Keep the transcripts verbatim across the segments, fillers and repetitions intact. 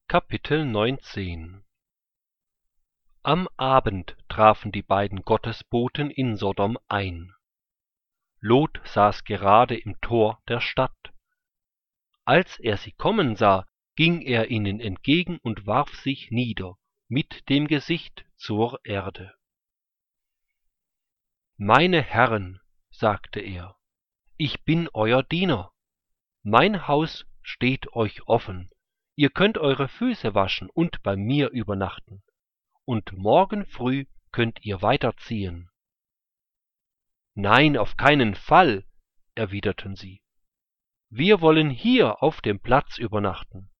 Kapitel neunzehn. Am Abend trafen die beiden Gottesboten in Sodom ein. Lot saß gerade im Tor der Stadt. Als er sie kommen sah, ging er ihnen entgegen und warf sich nieder, mit dem Gesicht zur Erde. »Meine Herren«, sagte er, »ich bin euer Diener. Mein Haus steht euch offen. Ihr könnt eure Füße waschen und bei mir übernachten. Und morgen früh könnt ihr weiterziehen.« »Nein, auf keinen Fall«, erwiderten sie. »Wir wollen hier auf dem Platz übernachten.«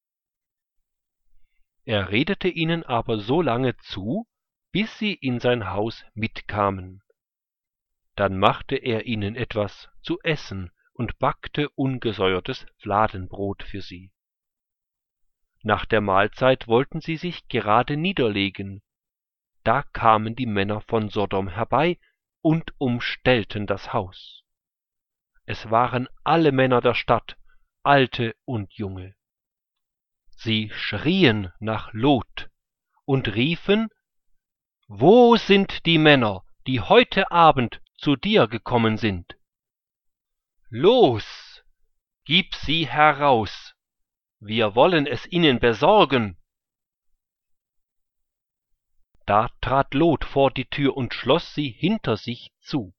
Er redete ihnen aber so lange zu, bis sie in sein Haus mitkamen. Dann machte er ihnen etwas zu essen und backte ungesäuertes Fladenbrot für sie. Nach der Mahlzeit wollten sie sich gerade niederlegen. Da kamen die Männer von Sodom herbei und umstellten das Haus. Es waren alle Männer der Stadt, alte und junge. Sie schrien nach Lot und riefen: »Wo sind die Männer, die heute Abend zu dir gekommen sind? Los, gib sie heraus, wir wollen es ihnen besorgen.« Da trat Lot vor die Tür und schloss sie hinter sich zu.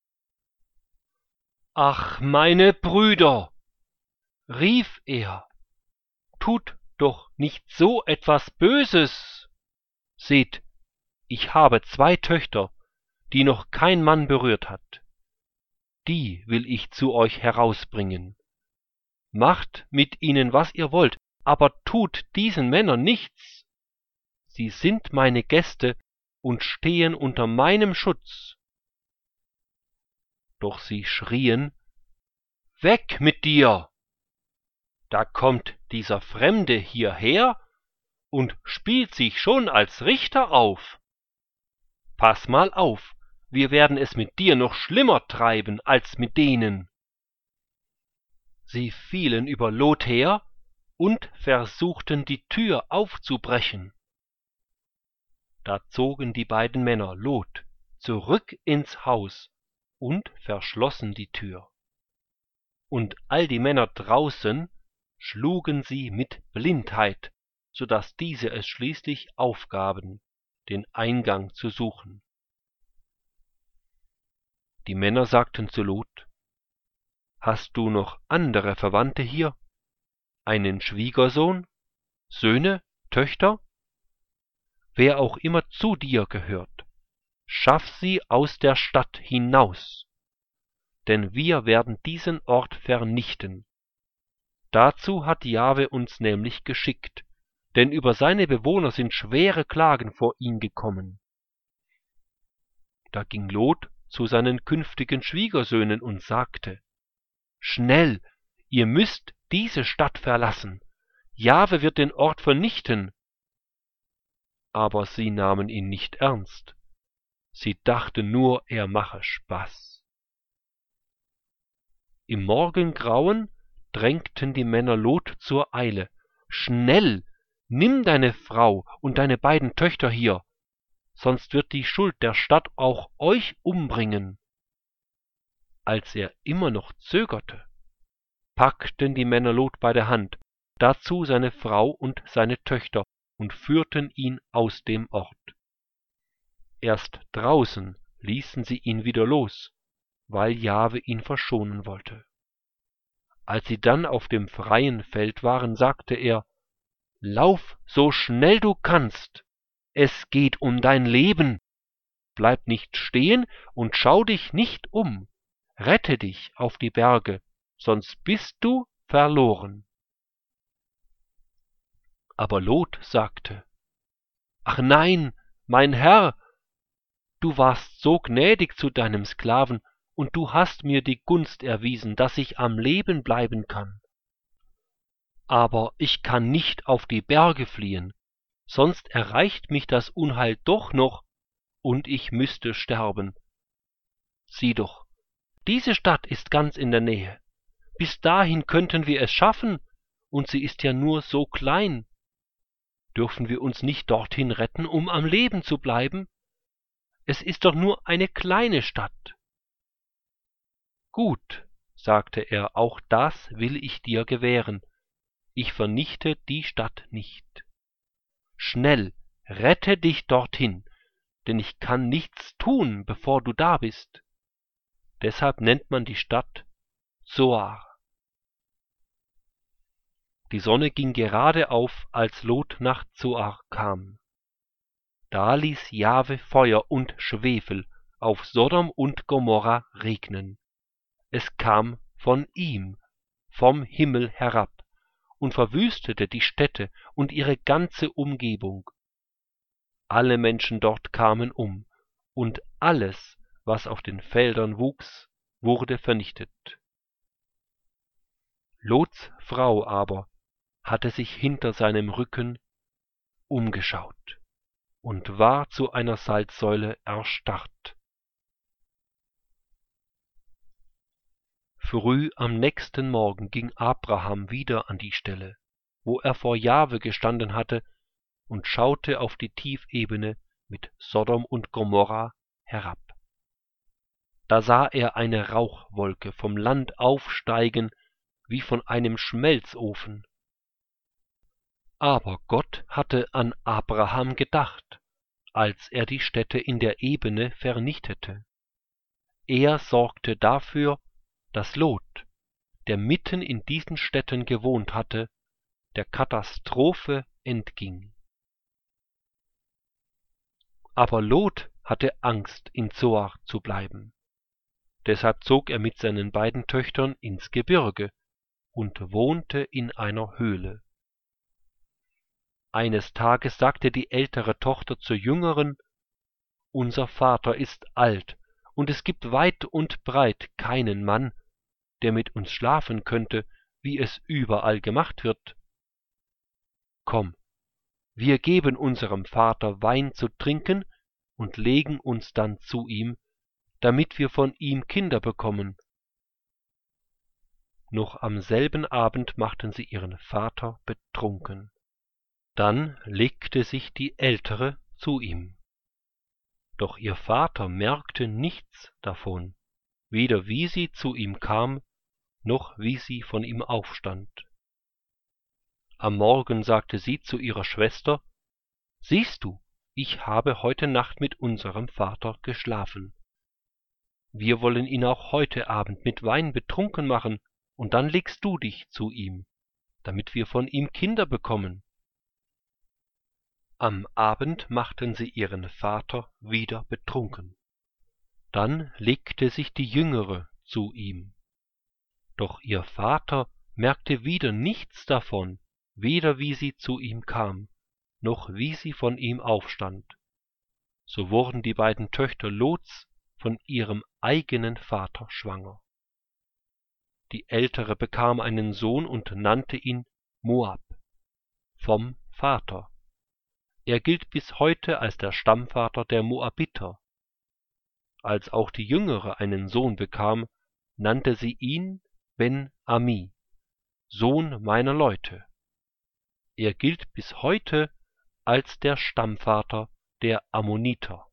»Ach, meine Brüder«, rief er, »tut doch nicht so etwas Böses. Seht, ich habe zwei Töchter, die noch kein Mann berührt hat. Die will ich zu euch herausbringen. Macht mit ihnen, was ihr wollt, aber tut diesen Männern nichts. Sie sind meine Gäste und stehen unter meinem Schutz.« Doch sie schrien: »Weg mit dir! Da kommt dieser Fremde hierher und spielt sich schon als Richter auf. Pass mal auf, wir werden es mit dir noch schlimmer treiben als mit denen.« Sie fielen über Lot her und versuchten die Tür aufzubrechen. Da zogen die beiden Männer Lot zurück ins Haus und verschlossen die Tür. Und all die Männer draußen schlugen sie mit Blindheit, so daß diese es schließlich aufgaben, den Eingang zu suchen. Die Männer sagten zu Lot: »Hast du noch andere Verwandte hier? Einen Schwiegersohn, Söhne, Töchter? Wer auch immer zu dir gehört, schaff sie aus der Stadt hinaus, denn wir werden diesen Ort vernichten. Dazu hat Jahwe uns nämlich geschickt, denn über seine Bewohner sind schwere Klagen vor ihn gekommen.« Da ging Lot zu seinen künftigen Schwiegersöhnen und sagte: »Schnell, ihr müsst diese Stadt verlassen. Jahwe wird den Ort vernichten.« Aber sie nahmen ihn nicht ernst. Sie dachten nur, er mache Spaß. Im Morgengrauen drängten die Männer Lot zur Eile: »Schnell, nimm deine Frau und deine beiden Töchter hier, sonst wird die Schuld der Stadt auch euch umbringen.« Als er immer noch zögerte, packten die Männer Lot bei der Hand, dazu seine Frau und seine Töchter, und führten ihn aus dem Ort. Erst draußen ließen sie ihn wieder los, weil Jahwe ihn verschonen wollte. Als sie dann auf dem freien Feld waren, sagte er: »Lauf so schnell du kannst, es geht um dein Leben. Bleib nicht stehen und schau dich nicht um. Rette dich auf die Berge, sonst bist du verloren.« Aber Lot sagte: »Ach nein, mein Herr, du warst so gnädig zu deinem Sklaven, und du hast mir die Gunst erwiesen, dass ich am Leben bleiben kann. Aber ich kann nicht auf die Berge fliehen, sonst erreicht mich das Unheil doch noch, und ich müsste sterben. Sieh doch, diese Stadt ist ganz in der Nähe. Bis dahin könnten wir es schaffen, und sie ist ja nur so klein. Dürfen wir uns nicht dorthin retten, um am Leben zu bleiben? Es ist doch nur eine kleine Stadt. Gut, sagte er, auch das will ich dir gewähren. Ich vernichte die Stadt nicht. Schnell, rette dich dorthin, denn ich kann nichts tun, bevor du da bist. Deshalb nennt man die Stadt Zoar. Die Sonne ging gerade auf, als Lot nach Zoar kam. Da ließ Jahwe Feuer und Schwefel auf Sodom und Gomorra regnen. Es kam von ihm, vom Himmel herab, und verwüstete die Städte und ihre ganze Umgebung. Alle Menschen dort kamen um, und alles, was auf den Feldern wuchs, wurde vernichtet. Lots Frau aber hatte sich hinter seinem Rücken umgeschaut und war zu einer Salzsäule erstarrt. Früh am nächsten Morgen ging Abraham wieder an die Stelle, wo er vor Jahwe gestanden hatte, und schaute auf die Tiefebene mit Sodom und Gomorra herab. Da sah er eine Rauchwolke vom Land aufsteigen wie von einem Schmelzofen. Aber Gott hatte an Abraham gedacht, als er die Städte in der Ebene vernichtete. Er sorgte dafür, dass Lot, der mitten in diesen Städten gewohnt hatte, der Katastrophe entging. Aber Lot hatte Angst, in Zoar zu bleiben. Deshalb zog er mit seinen beiden Töchtern ins Gebirge und wohnte in einer Höhle. Eines Tages sagte die ältere Tochter zur jüngeren: »Unser Vater ist alt, und es gibt weit und breit keinen Mann, der mit uns schlafen könnte, wie es überall gemacht wird. Komm, wir geben unserem Vater Wein zu trinken und legen uns dann zu ihm, damit wir von ihm Kinder bekommen.« Noch am selben Abend machten sie ihren Vater betrunken. Dann legte sich die Ältere zu ihm. Doch ihr Vater merkte nichts davon, weder wie sie zu ihm kam, noch wie sie von ihm aufstand. Am Morgen sagte sie zu ihrer Schwester: »Siehst du, ich habe heute Nacht mit unserem Vater geschlafen. Wir wollen ihn auch heute Abend mit Wein betrunken machen, und dann legst du dich zu ihm, damit wir von ihm Kinder bekommen.« Am Abend machten sie ihren Vater wieder betrunken. Dann legte sich die Jüngere zu ihm. Doch ihr Vater merkte wieder nichts davon, weder wie sie zu ihm kam, noch wie sie von ihm aufstand. So wurden die beiden Töchter Lots von ihrem eigenen Vater schwanger. Die ältere bekam einen Sohn und nannte ihn Moab, vom Vater. Er gilt bis heute als der Stammvater der Moabiter. Als auch die Jüngere einen Sohn bekam, nannte sie ihn Ben-Ami, Sohn meiner Leute. Er gilt bis heute als der Stammvater der Ammoniter.